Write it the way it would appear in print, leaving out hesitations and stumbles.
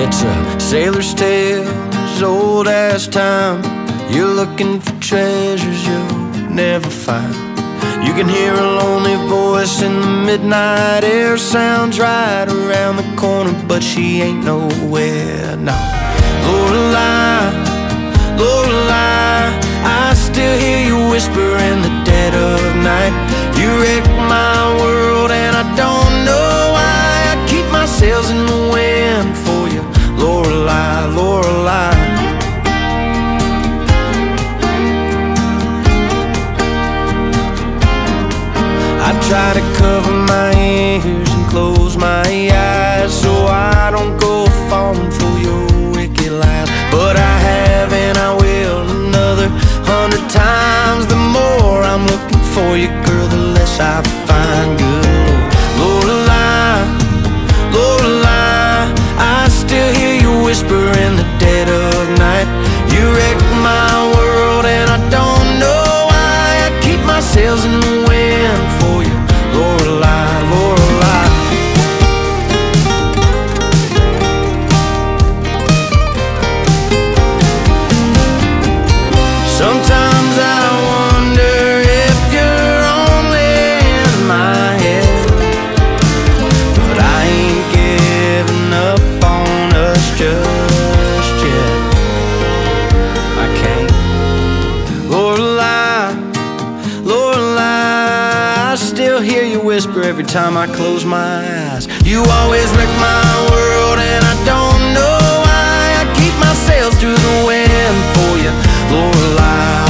It's a sailor's tale as old as time. You're looking for treasures you'll never find. You can hear a lonely voice in the midnight air. Sounds right around the corner, but she ain't nowhere now. Lorelei, Lorelei, I still hear you whisper in the dead of night. You wreck my world and I don't know why. I keep my sails in the wind for you, Lorelei, Lorelei. I try to cover my ears and close my eyes so I don't go falling for your wicked lies. But I have and I will another 100 times. The more I'm looking for you, girl, the less I find. Good Lorelei, Lorelei, I still hear you whisper in the dead of night. You wreck my world and I don't know why. I keep my sails in the wind for you, Lorelei, Lorelei. Sometimes I wonder if you're only in my head, but I ain't giving up on us just yet. I can't. Lorelei, Lorelei, I still hear you whisper every time I close my eyes. You always wreck my world and I don't know why. I keep my sails through the wind for you, Lorelei.